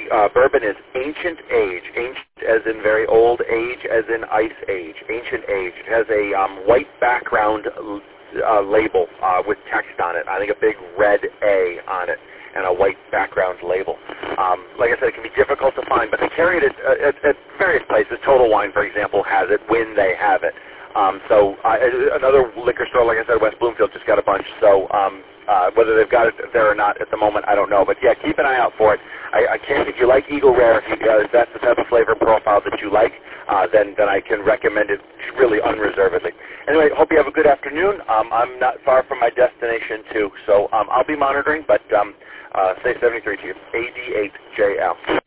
bourbon is Ancient Age. Ancient as in very old, age as in ice age. Ancient Age. It has a white background label with text on it. I think a big red A on it and a white background label. Like I said, it can be difficult to find, but they carry it at various places. Total Wine, for example, has it when they have it. Another liquor store, like I said, West Bloomfield, just got a bunch. So whether they've got it there or not at the moment, I don't know. But yeah, keep an eye out for it. I can't. If you like Eagle Rare, if that's the type of flavor profile that you like, then I can recommend it really unreservedly. Anyway, hope you have a good afternoon. I'm not far from my destination too, so I'll be monitoring. But say 73 to you, AD8JL.